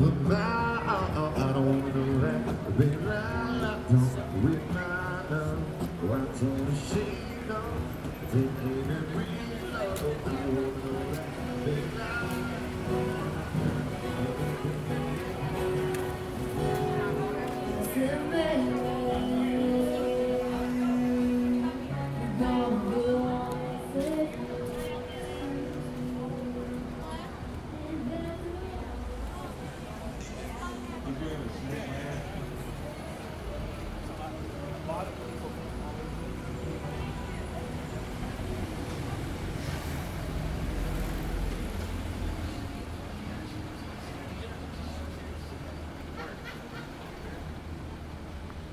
I don't wanna know that. Baby, I don't with my love. What's on the shade of taking it real low. I don't wanna know that. Baby, Baby,